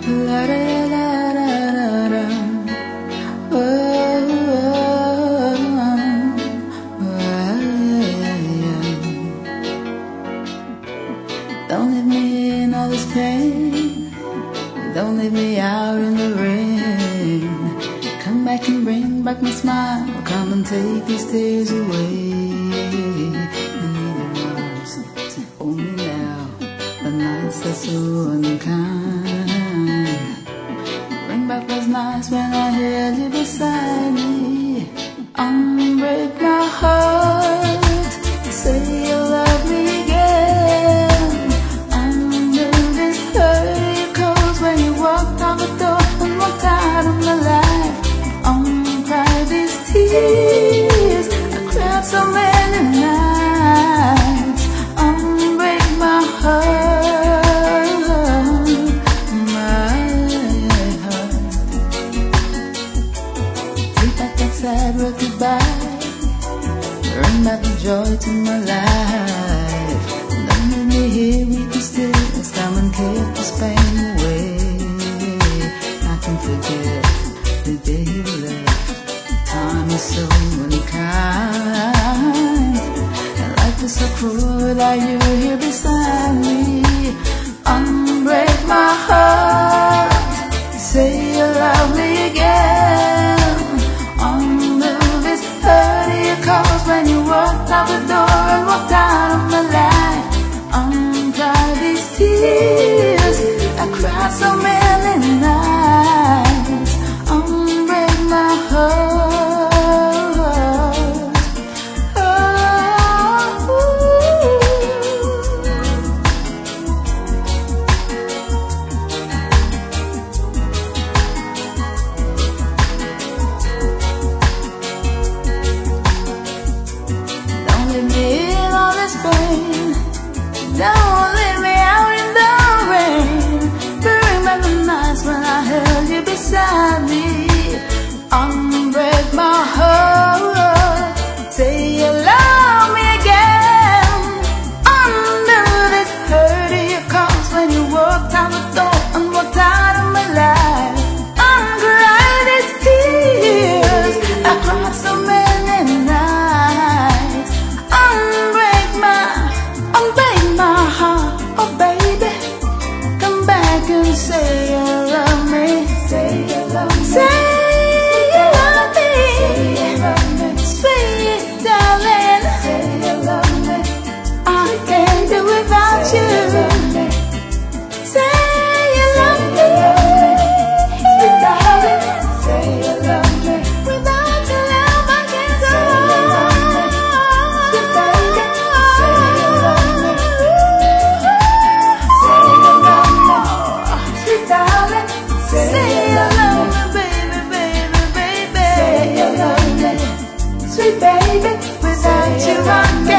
La da la da da da. Oh, yeah. Don't leave me in all this pain. Don't leave me out in the rain. Come back and bring back my smile. Come and take these tears away. I need your arms to hold me now. The nights are so unkind. Bring back those nights when I held you beside me. Unbreak my heart. Say you love me again. Undo this hurt it caused when you walked out the door and walked out of my life. Uncry these tears. I cried so many nights. Unbreak my heart, my heart. Take back that sad word goodbye. Bring back the joy to my life. Don't leave me here with the stillness. Come and keep this pain away. I can forget the day you left. Time is so unkind. And life is so cruel without you here beside me. Unbreak my heart. Say you love me again. Undo this hurt you caused when you walked out the door and walked out of my life. Undry these tears. I cried so many nights. Unbreak my heart. Don't leave me in all this pain. Don't leave me out in the rain. Bring back the nights when I held you beside me. Unbreak my heart. Say you love me again. Undo this hurt you caused when you walked out the door and walked out of my life. Uncry these tears. I cried so many nights. Unbreak my heart. Oh baby, come back and say you love me. Say you love me. Say you love me. Sweet darling. Say you love me. I can't do without you. Say you love me. Sweet darling. Say you love me. Without your love I can't go on. Sweet baby. Say you love me. Say you love me. Sweet darling. Say you love me, baby, baby, baby. Say you love me. Sweet baby, without you I can't